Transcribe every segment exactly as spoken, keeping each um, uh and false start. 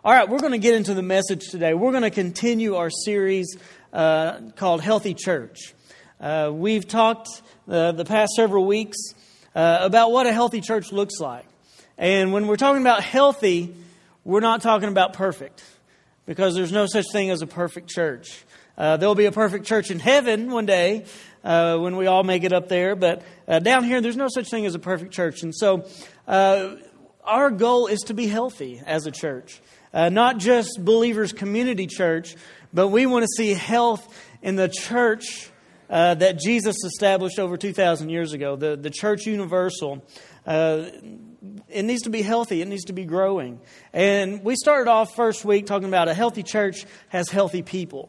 All right, we're going to get into the message today. We're going to continue our series uh, called Healthy Church. Uh, we've talked uh, the past several weeks uh, about what a healthy church looks like. And when we're talking about healthy, we're not talking about perfect, because there's no such thing as a perfect church. Uh, there'll be a perfect church in heaven one day uh, when we all make it up there. But uh, down here, there's no such thing as a perfect church. And so uh, our goal is to be healthy as a church. Uh, not just Believers Community Church, but we want to see health in the church uh, that Jesus established over two thousand years ago, the, the Church Universal. Uh, it needs to be healthy. It needs to be growing. And we started off first week talking about a healthy church has healthy people.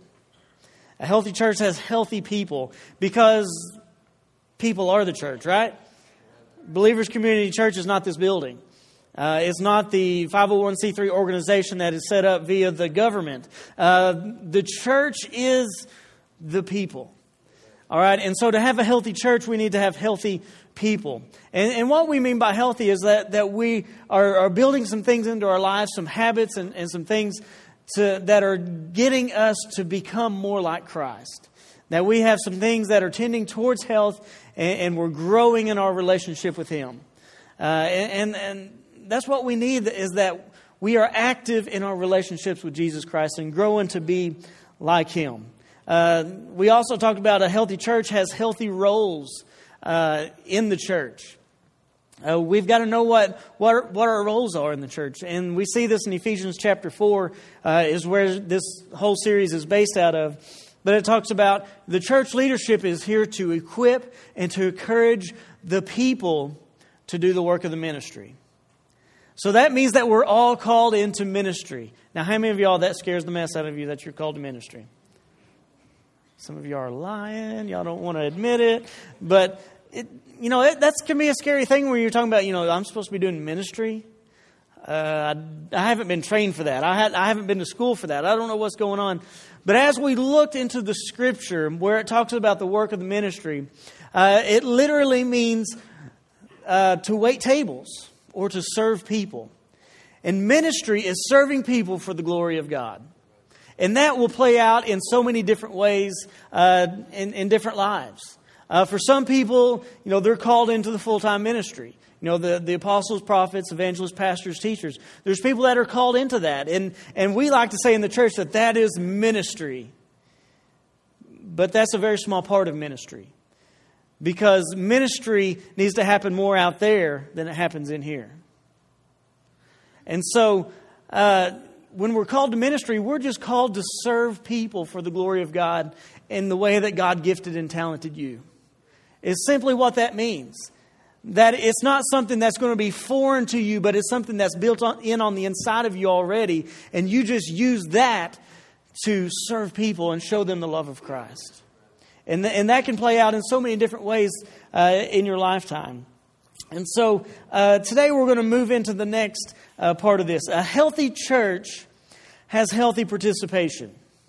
A healthy church has healthy people because people are the church, right? Believers Community Church is not this building. Uh, it's not the five oh one c three organization that is set up via the government. Uh, the church is the people. All right. And so to have a healthy church, we need to have healthy people. And, and what we mean by healthy is that, that we are, are building some things into our lives, some habits and, and some things to, that are getting us to become more like Christ. That we have some things that are tending towards health and, and we're growing in our relationship with Him. Uh, and, and, and that's what we need, is that we are active in our relationships with Jesus Christ and growing to be like Him. Uh, we also talked about a healthy church has healthy roles uh, in the church. Uh, we've got to know what, what what our roles are in the church. And we see this in Ephesians chapter four uh, is where this whole series is based out of. But it talks about the church leadership is here to equip and to encourage the people to do the work of the ministry. So that means that we're all called into ministry. Now, how many of y'all, that scares the mess out of you that you're called to ministry? Some of you are lying. Y'all don't want to admit it. But, it, you know, it, that can be a scary thing where you're talking about, you know, I'm supposed to be doing ministry. Uh, I, I haven't been trained for that. I, had, I haven't been to school for that. I don't know what's going on. But as we looked into the Scripture where it talks about the work of the ministry, uh, it literally means uh, to wait tables or to serve people. And ministry is serving people for the glory of God. And that will play out in so many different ways uh, in, in different lives. Uh, for some people, you know, they're called into the full-time ministry. You know, the, the apostles, prophets, evangelists, pastors, teachers. There's people that are called into that. And, and we like to say in the church that that is ministry. But that's a very small part of ministry. Because ministry needs to happen more out there than it happens in here. And so, uh, when we're called to ministry, we're just called to serve people for the glory of God in the way that God gifted and talented you. It's simply what that means. That it's not something that's going to be foreign to you, but it's something that's built on, in on the inside of you already. And you just use that to serve people and show them the love of Christ. And, th- and that can play out in so many different ways uh, in your lifetime. And so uh, today we're going to move into the next uh, part of this. A healthy church has healthy participation.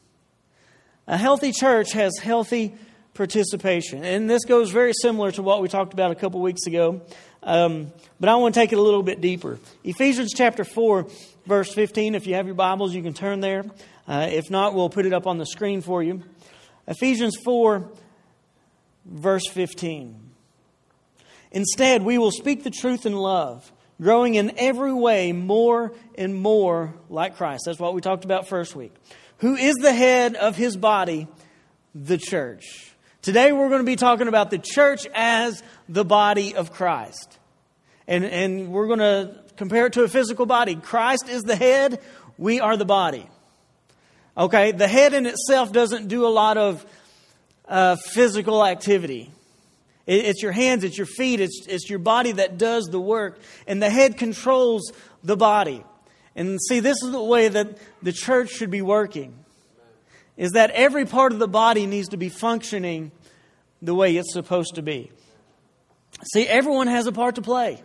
A healthy church has healthy participation. And this goes very similar to what we talked about a couple weeks ago. Um, but I want to take it a little bit deeper. Ephesians chapter four, verse fifteen. If you have your Bibles, you can turn there. Uh, if not, we'll put it up on the screen for you. Ephesians four, verse fifteen. Instead, we will speak the truth in love, growing in every way more and more like Christ. That's what we talked about first week. Who is the head of His body, the church. Today we're going to be talking about the church as the body of Christ. And, and we're going to compare it to a physical body. Christ is the head. We are the body. Okay, the head in itself doesn't do a lot of uh, physical activity. It, it's your hands, it's your feet, it's, it's your body that does the work. And the head controls the body. And see, this is the way that the church should be working. Is that every part of the body needs to be functioning the way it's supposed to be. See, everyone has a part to play.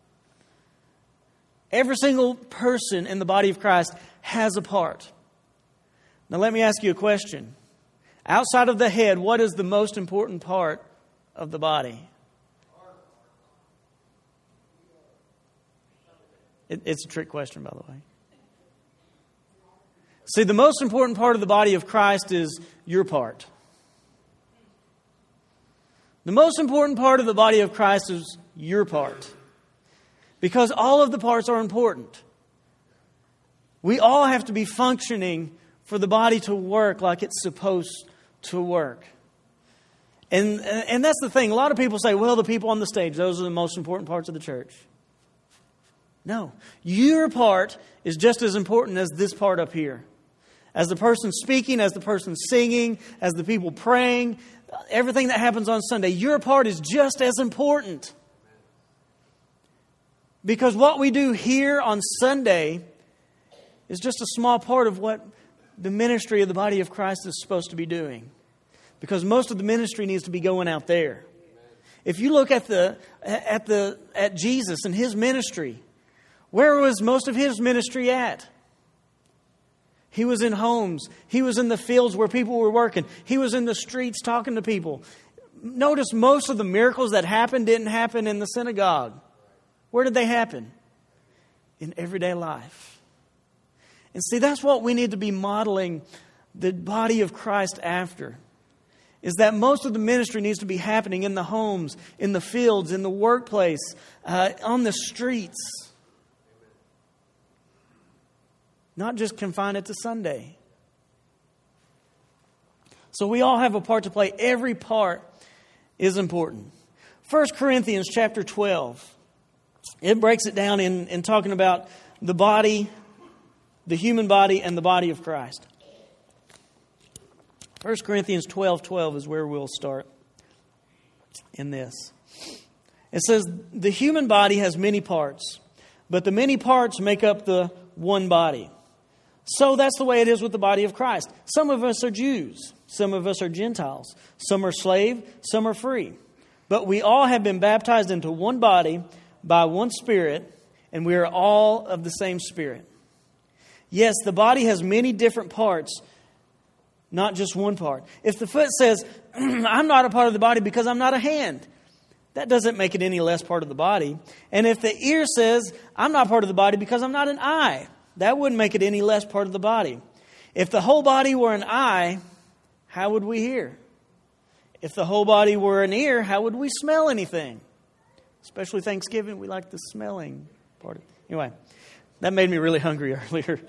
Every single person in the body of Christ has a part. Now let me ask you a question. Outside of the head, what is the most important part of the body? It, it's a trick question, by the way. See, the most important part of the body of Christ is your part. The most important part of the body of Christ is your part. Because all of the parts are important. We all have to be functioning for the body to work like it's supposed to work. And, and that's the thing. A lot of people say, well, the people on the stage, those are the most important parts of the church. No. Your part is just as important as this part up here. As the person speaking, as the person singing, as the people praying, everything that happens on Sunday, your part is just as important. Because what we do here on Sunday is just a small part of what the ministry of the body of Christ is supposed to be doing. Because most of the ministry needs to be going out there. If you look at the at the at Jesus and His ministry, where was most of His ministry at? He was in homes. He was in the fields where people were working. He was in the streets talking to people. Notice most of the miracles that happened didn't happen in the synagogue. Where did they happen? In everyday life. And see, that's what we need to be modeling the body of Christ after. Is that most of the ministry needs to be happening in the homes, in the fields, in the workplace, uh, on the streets. Not just confine it to Sunday. So we all have a part to play. Every part is important. First Corinthians chapter twelve. It breaks it down in, in talking about the body, the human body, and the body of Christ. First Corinthians twelve twelve is where we'll start in this. It says, the human body has many parts, but the many parts make up the one body. So that's the way it is with the body of Christ. Some of us are Jews. Some of us are Gentiles. Some are slave. Some are free. But we all have been baptized into one body by one Spirit, and we are all of the same Spirit. Yes, the body has many different parts, not just one part. If the foot says, I'm not a part of the body because I'm not a hand, that doesn't make it any less part of the body. And if the ear says, I'm not part of the body because I'm not an eye, that wouldn't make it any less part of the body. If the whole body were an eye, how would we hear? If the whole body were an ear, how would we smell anything? Especially Thanksgiving, we like the smelling part of it. Anyway, that made me really hungry earlier.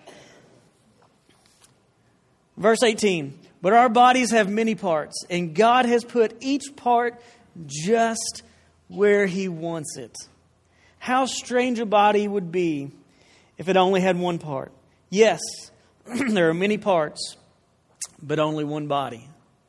Verse eighteen, but our bodies have many parts, and God has put each part just where He wants it. How strange a body would be if it only had one part. Yes, there are many parts, but only one body.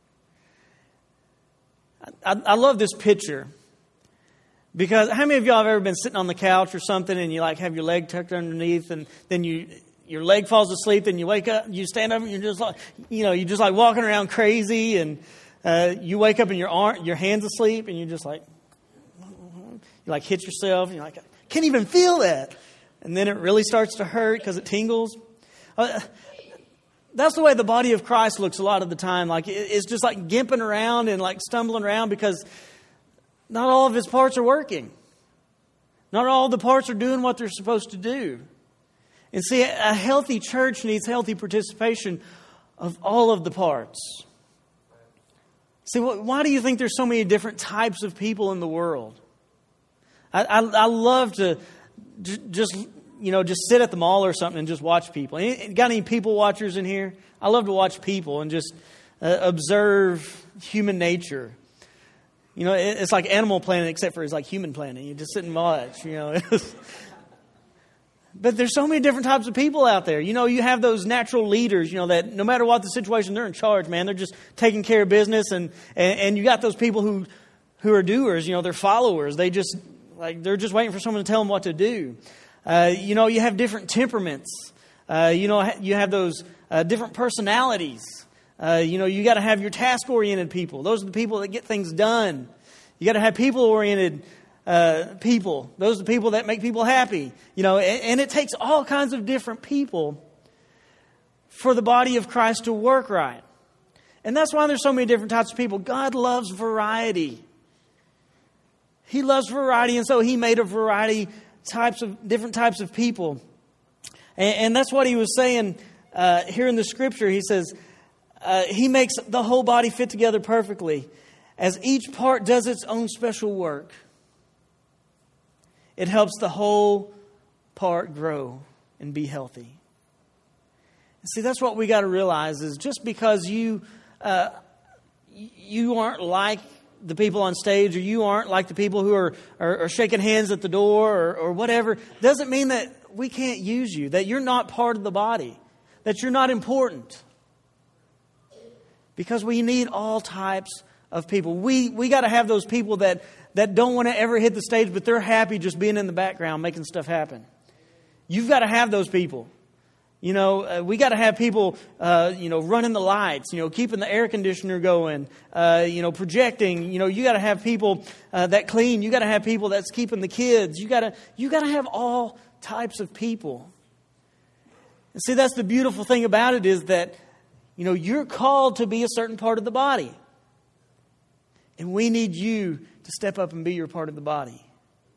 I, I love this picture. Because how many of y'all have ever been sitting on the couch or something and you like have your leg tucked underneath and then you your leg falls asleep and you wake up, you stand up and you're just like, you know, you're just like walking around crazy and uh, you wake up and your arm, your hand's asleep and you're just like, you like hit yourself and you're like, I can't even feel that. And then it really starts to hurt because it tingles. Uh, that's the way the body of Christ looks a lot of the time. Like it's just like gimping around and like stumbling around because not all of its parts are working. Not all the parts are doing what they're supposed to do. And see, a healthy church needs healthy participation of all of the parts. See, why do you think there's so many different types of people in the world? I, I, I love to j- just, you know, just sit at the mall or something and just watch people. Got any people watchers in here? I love to watch people and just uh, observe human nature. You know, it's like Animal Planet, except for it's like Human Planet. You just sit and watch, you know. But there's so many different types of people out there. You know, you have those natural leaders, you know, that no matter what the situation, they're in charge, man. They're just taking care of business. And, and, and you got those people who, who are doers, you know, they're followers. They just, like, they're just waiting for someone to tell them what to do. Uh, you know, you have different temperaments. Uh, you know, you have those uh, different personalities. Uh, you know, you got to have your task-oriented people. Those are the people that get things done. You got to have people-oriented uh, people. Those are the people that make people happy. You know, and, and it takes all kinds of different people for the body of Christ to work right. And that's why there's so many different types of people. God loves variety. He loves variety, and so He made a variety types of different types of people. And, and that's what He was saying uh, here in the scripture, he says, uh, he makes the whole body fit together perfectly. As each part does its own special work, it helps the whole part grow and be healthy. And see, that's what we got to realize is just because you uh, you aren't like the people on stage, or you aren't like the people who are, are, are shaking hands at the door, or, or whatever, doesn't mean that we can't use you, that you're not part of the body, that you're not important. Because we need all types of people. We we got to have those people that, that don't want to ever hit the stage, but they're happy just being in the background making stuff happen. You've got to have those people. You know, uh, we got to have people, uh, you know, running the lights, you know, keeping the air conditioner going, uh, you know, projecting. You know, you got to have people uh, that clean. You got to have people that's keeping the kids. You got to you got to have all types of people. And see, that's the beautiful thing about it is that, you know, you're called to be a certain part of the body. And we need you to step up and be your part of the body.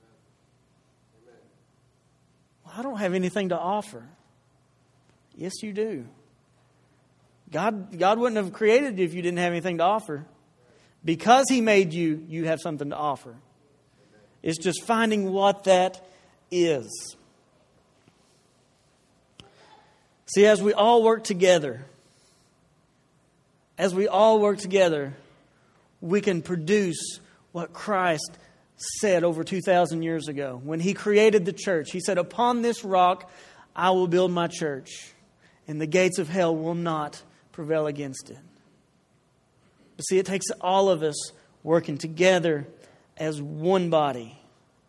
Well, I don't have anything to offer. Yes, you do. God, God wouldn't have created you if you didn't have anything to offer. Because He made you, you have something to offer. It's just finding what that is. See, as we all work together, as we all work together, we can produce what Christ said over two thousand years ago. When He created the church, He said, "Upon this rock I will build my church, and the gates of hell will not prevail against it." But see, it takes all of us working together as one body.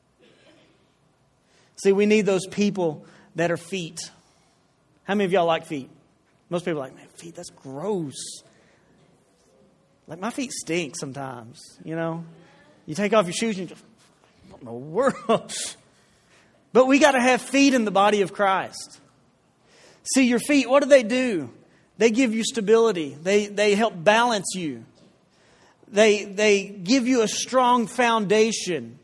See, we need those people that are feet. How many of y'all like feet? Most people are like, man, feet, that's gross. Like, my feet stink sometimes, you know. You take off your shoes and you just, what in the world? But we got to have feet in the body of Christ. See, your feet, what do they do? They give you stability. They they help balance you. They they give you a strong foundation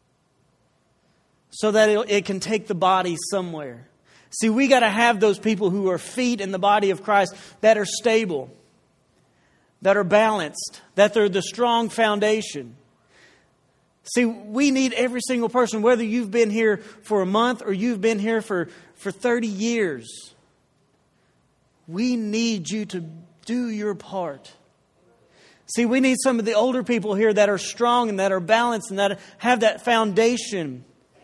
so that it, it can take the body somewhere. See, we got to have those people who are feet in the body of Christ that are stable, that are balanced, that they're the strong foundation. See, we need every single person, whether you've been here for a month or you've been here for, for thirty years. We need you to do your part. See, we need some of the older people here that are strong and that are balanced and that have that foundation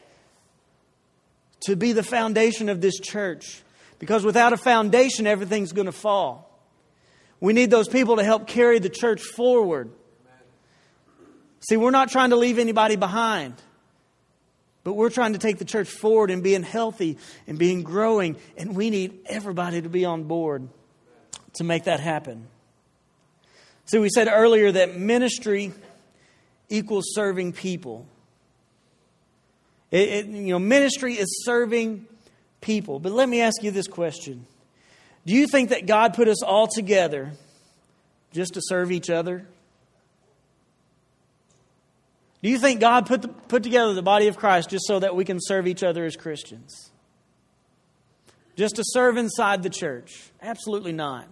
to be the foundation of this church. Because without a foundation, everything's going to fall. We need those people to help carry the church forward. See, we're not trying to leave anybody behind. But we're trying to take the church forward and being healthy and being growing. And we need everybody to be on board to make that happen. See, we said earlier that ministry equals serving people. It, it, you know, ministry is serving people. But let me ask you this question. Do you think that God put us all together just to serve each other? Do you think God put the, put together the body of Christ just so that we can serve each other as Christians? Just to serve inside the church? Absolutely not.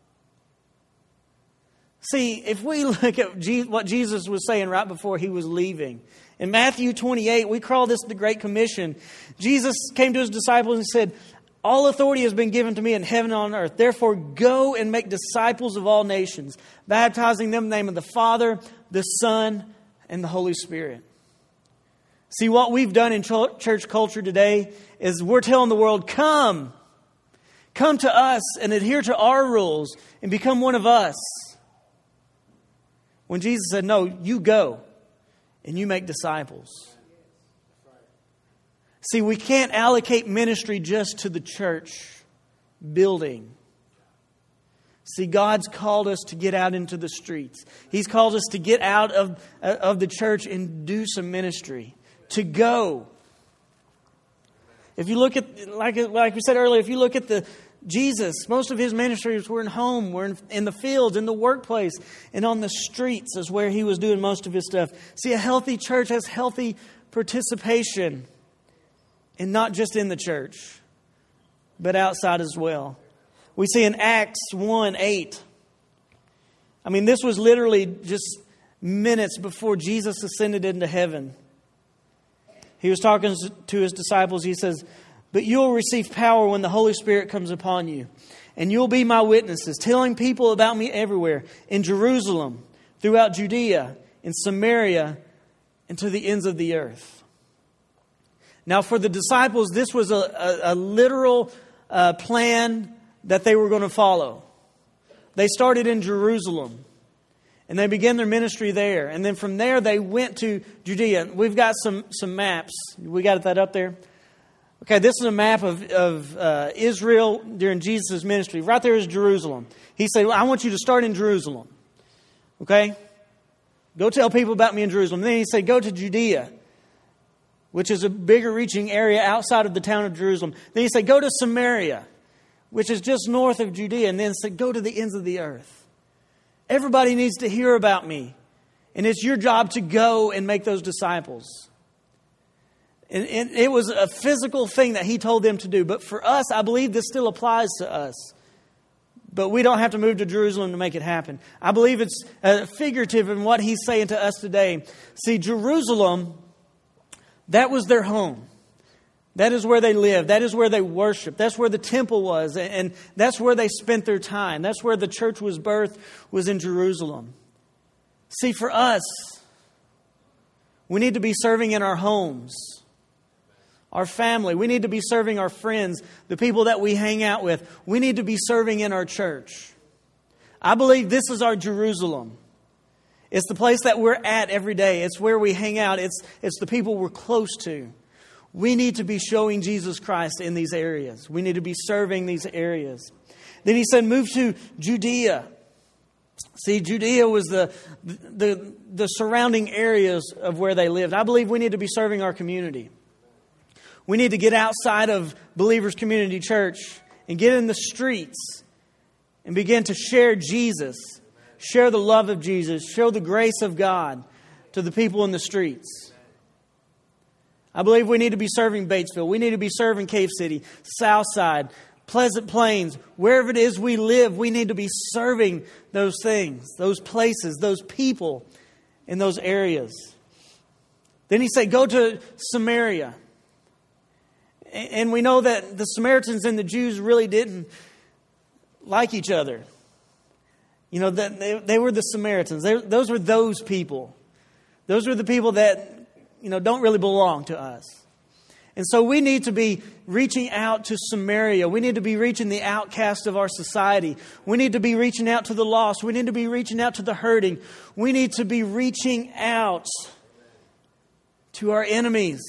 See, if we look at Je- what Jesus was saying right before He was leaving, in Matthew twenty-eight, we call this the Great Commission. Jesus came to His disciples and said, "All authority has been given to me in heaven and on earth. Therefore, go and make disciples of all nations, baptizing them in the name of the Father, the Son, and the Holy Spirit." See, what we've done in church culture today is we're telling the world, come. Come to us and adhere to our rules and become one of us. When Jesus said, no, you go and you make disciples. See, we can't allocate ministry just to the church building. See, God's called us to get out into the streets. He's called us to get out of, of the church and do some ministry. To go. If you look at, like, like we said earlier, if you look at the Jesus, most of His ministries were in home, were in, in the fields, in the workplace, and on the streets is where He was doing most of His stuff. See, a healthy church has healthy participation. And not just in the church, but outside as well. We see in Acts one eight. I mean, this was literally just minutes before Jesus ascended into heaven. He was talking to his disciples. He says, "But you'll receive power when the Holy Spirit comes upon you. And you'll be my witnesses, telling people about me everywhere, in Jerusalem, throughout Judea, in Samaria, and to the ends of the earth." Now, for the disciples, this was a, a, a literal uh, plan that they were going to follow. They started in Jerusalem, and they began their ministry there. And then from there, they went to Judea. We've got some, some maps. We got that up there? Okay, this is a map of, of uh, Israel during Jesus' ministry. Right there is Jerusalem. He said, well, I want you to start in Jerusalem. Okay? Go tell people about me in Jerusalem. And then he said, go to Judea, which is a bigger reaching area outside of the town of Jerusalem. Then he said, go to Samaria, which is just north of Judea. And then he said, go to the ends of the earth. Everybody needs to hear about me. And it's your job to go and make those disciples. And, and it was a physical thing that he told them to do. But for us, I believe this still applies to us. But we don't have to move to Jerusalem to make it happen. I believe it's uh, figurative in what he's saying to us today. See, Jerusalem, that was their home. That is where they lived. That is where they worshiped. That's where the temple was. And that's where they spent their time. That's where the church was birthed, was in Jerusalem. See, for us, we need to be serving in our homes, our family. We need to be serving our friends, the people that we hang out with. We need to be serving in our church. I believe this is our Jerusalem. It's the place that we're at every day. It's where we hang out. It's, it's the people we're close to. We need to be showing Jesus Christ in these areas. We need to be serving these areas. Then he said, move to Judea. See, Judea was the, the, the surrounding areas of where they lived. I believe we need to be serving our community. We need to get outside of Believers Community Church and get in the streets and begin to share Jesus, share the love of Jesus, show the grace of God to the people in the streets. I believe we need to be serving Batesville. We need to be serving Cave City, Southside, Pleasant Plains, wherever it is we live. We need to be serving those things, those places, those people in those areas. Then he said, go to Samaria. And we know that the Samaritans and the Jews really didn't like each other. You know, that they, they were the Samaritans. They, those were those people. Those were the people that, you know, don't really belong to us. And so we need to be reaching out to Samaria. We need to be reaching the outcast of our society. We need to be reaching out to the lost. We need to be reaching out to the hurting. We need to be reaching out to our enemies.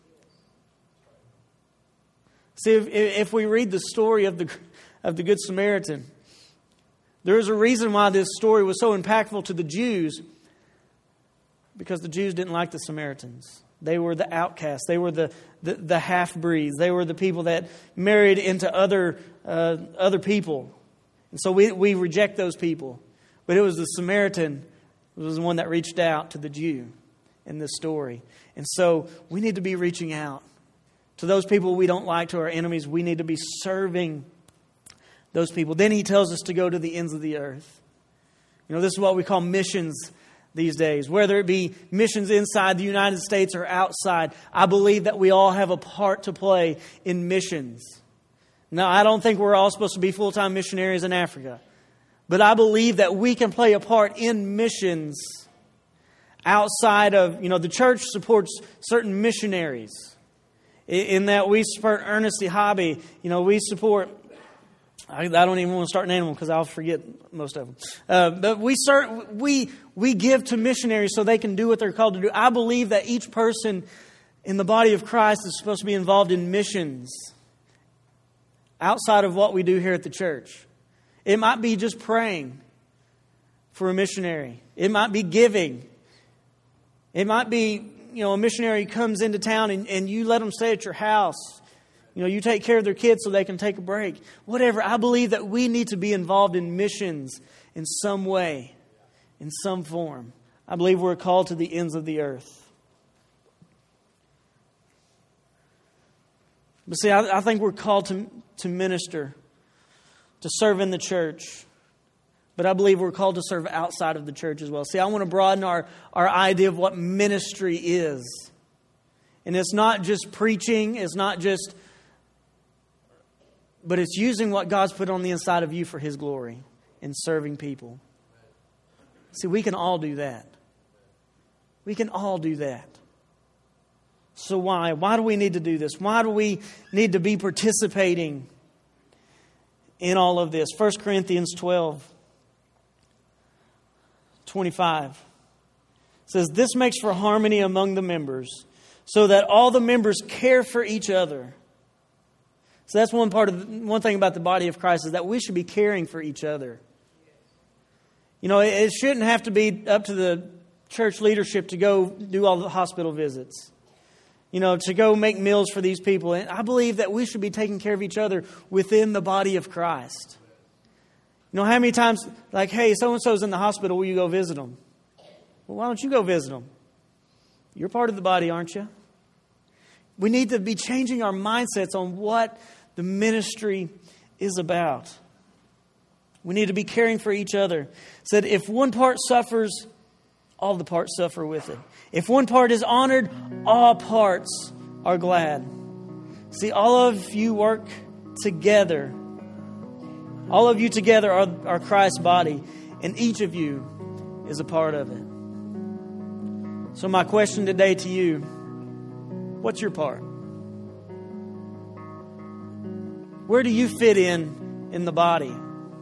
See, if, if we read the story of the of the Good Samaritan, there is a reason why this story was so impactful to the Jews. Because the Jews didn't like the Samaritans. They were the outcasts. They were the, the, the half-breeds. They were the people that married into other uh, other people. And so we, we reject those people. But it was the Samaritan who was the one that reached out to the Jew in this story. And so we need to be reaching out to those people we don't like, to our enemies. We need to be serving those people. Then he tells us to go to the ends of the earth. You know, this is what we call missions these days, whether it be missions inside the United States or outside. I believe that we all have a part to play in missions. Now, I don't think we're all supposed to be full-time missionaries in Africa, but I believe that we can play a part in missions outside of, you know, the church supports certain missionaries. In that we support Ernest Hobby, you know, we support, I, I don't even want to start naming them because I'll forget most of them. Uh, but we start, we we give to missionaries so they can do what they're called to do. I believe that each person in the body of Christ is supposed to be involved in missions outside of what we do here at the church. It might be just praying for a missionary. It might be giving. It might be, you know, a missionary comes into town and, and you let them stay at your house. You know, you take care of their kids so they can take a break. Whatever. I believe that we need to be involved in missions in some way, in some form. I believe we're called to the ends of the earth. But see, I, I think we're called to, to minister to serve in the church. But I believe we're called to serve outside of the church as well. See, I want to broaden our, our idea of what ministry is. And it's not just preaching. It's not just... But it's using what God's put on the inside of you for His glory and serving people. See, we can all do that. We can all do that. So why? Why do we need to do this? Why do we need to be participating in all of this? First Corinthians twelve. twenty-five says, this makes for harmony among the members, so that all the members care for each other. So that's one part of one thing about the body of Christ, is that we should be caring for each other. You know, it shouldn't have to be up to the church leadership to go do all the hospital visits. You know, to go make meals for these people. And I believe that we should be taking care of each other within the body of Christ. You know, how many times, like, hey, so-and-so's in the hospital, will you go visit them? Well, why don't you go visit them? You're part of the body, aren't you? We need to be changing our mindsets on what the ministry is about. We need to be caring for each other. It said, if one part suffers, all the parts suffer with it. If one part is honored, all parts are glad. See, all of you work together. All of you together are, are Christ's body, and each of you is a part of it. So my question today to you, what's your part? Where do you fit in in the body?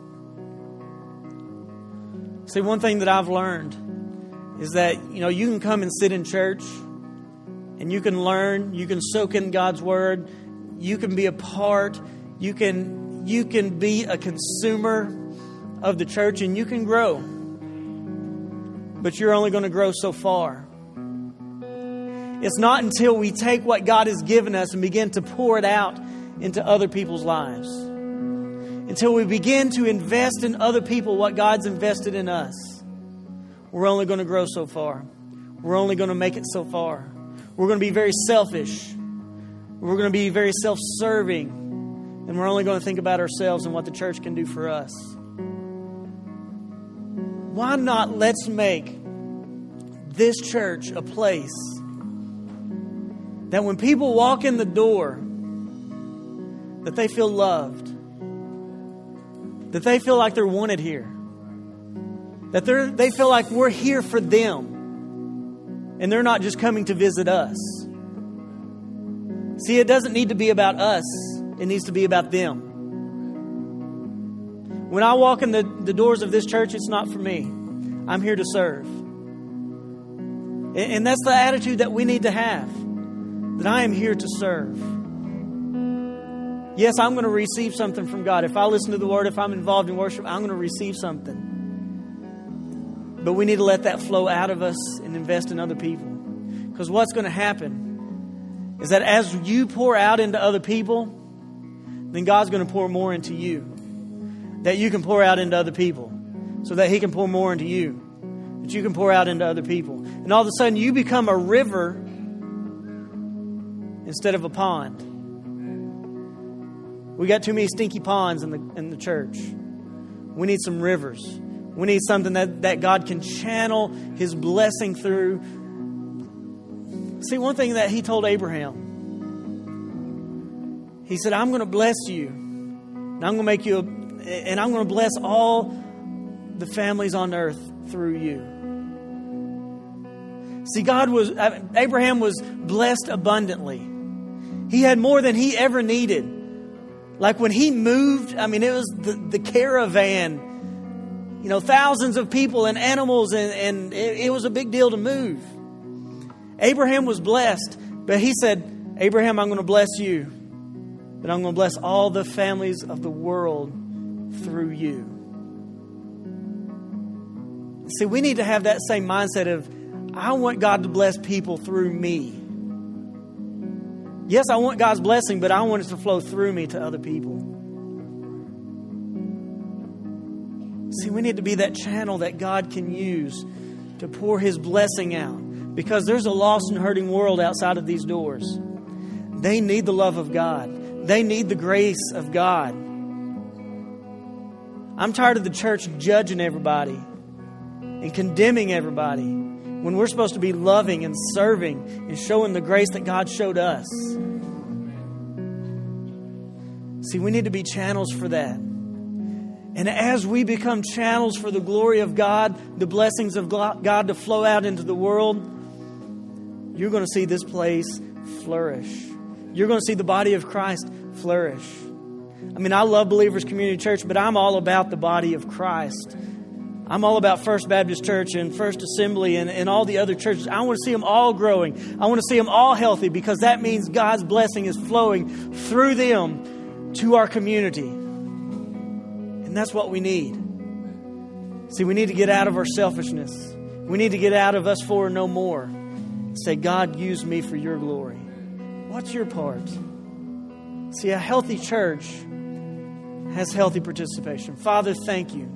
See, one thing that I've learned is that, you know, you can come and sit in church and you can learn, you can soak in God's Word, you can be a part, you can You can be a consumer of the church and you can grow. But you're only going to grow so far. It's not until we take what God has given us and begin to pour it out into other people's lives. Until we begin to invest in other people what God's invested in us. We're only going to grow so far. We're only going to make it so far. We're going to be very selfish. We're going to be very self-serving. And we're only going to think about ourselves and what the church can do for us. Why not let's make this church a place that when people walk in the door, that they feel loved, that they feel like they're wanted here, that they're, they feel like we're here for them, and they're not just coming to visit us. See, it doesn't need to be about us. It needs to be about them. When I walk in the, the doors of this church, it's not for me. I'm here to serve. And, and that's the attitude that we need to have. That I am here to serve. Yes, I'm going to receive something from God. If I listen to the Word, if I'm involved in worship, I'm going to receive something. But we need to let that flow out of us and invest in other people. Because what's going to happen is that as you pour out into other people, then God's going to pour more into you. That you can pour out into other people. So that He can pour more into you. That you can pour out into other people. And all of a sudden you become a river instead of a pond. We got too many stinky ponds in the in the church. We need some rivers. We need something that, that God can channel His blessing through. See, one thing that He told Abraham. He said, I'm going to bless you. And I'm going to make you, a, and I'm going to bless all the families on earth through you. See, God was, Abraham was blessed abundantly. He had more than he ever needed. Like when he moved, I mean, it was the, the caravan, you know, thousands of people and animals, and, and it, it was a big deal to move. Abraham was blessed, but he said, Abraham, I'm going to bless you. But I'm going to bless all the families of the world through you. See, we need to have that same mindset of, I want God to bless people through me. Yes, I want God's blessing, but I want it to flow through me to other people. See, we need to be that channel that God can use to pour His blessing out. Because there's a lost and hurting world outside of these doors. They need the love of God. They need the grace of God. I'm tired of the church judging everybody and condemning everybody when we're supposed to be loving and serving and showing the grace that God showed us. See, we need to be channels for that. And as we become channels for the glory of God, the blessings of God to flow out into the world, you're going to see this place flourish. You're going to see the body of Christ flourish. I mean, I love Believers Community Church, but I'm all about the body of Christ. I'm all about First Baptist Church and First Assembly and, and all the other churches. I want to see them all growing. I want to see them all healthy, because that means God's blessing is flowing through them to our community. And that's what we need. See, we need to get out of our selfishness. We need to get out of us for no more. Say, God, use me for your glory. What's your part? See, a healthy church has healthy participation. Father, thank you.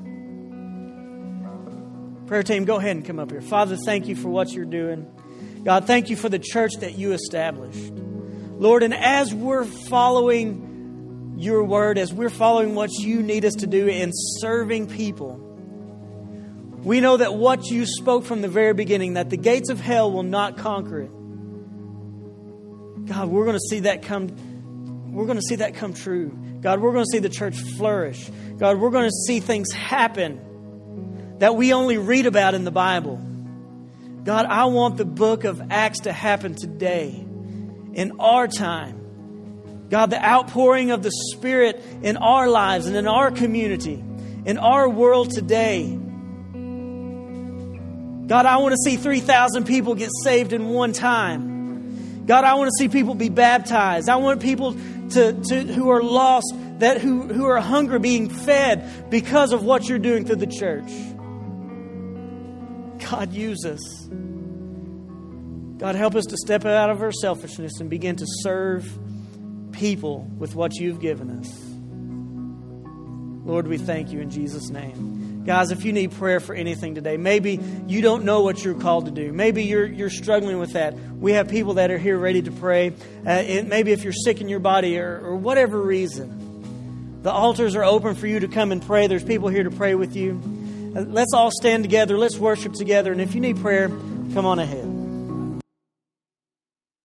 Prayer team, go ahead and come up here. Father, thank you for what you're doing. God, thank you for the church that you established. Lord, and as we're following your word, as we're following what you need us to do in serving people, we know that what you spoke from the very beginning, that the gates of hell will not conquer it. God, we're going to see that come, we're going to see that come true. God, we're going to see the church flourish. God, we're going to see things happen that we only read about in the Bible. God, I want the book of Acts to happen today, in our time. God, the outpouring of the Spirit in our lives and in our community, in our world today. God, I want to see three thousand people get saved in one time. God, I want to see people be baptized. I want people to, to who are lost, that who, who are hungry, being fed because of what you're doing through the church. God, use us. God, help us to step out of our selfishness and begin to serve people with what you've given us. Lord, we thank you in Jesus' name. Guys, if you need prayer for anything today, maybe you don't know what you're called to do. Maybe you're you're struggling with that. We have people that are here ready to pray. Uh, and maybe if you're sick in your body or, or whatever reason, the altars are open for you to come and pray. There's people here to pray with you. Uh, let's all stand together. Let's worship together. And if you need prayer, come on ahead.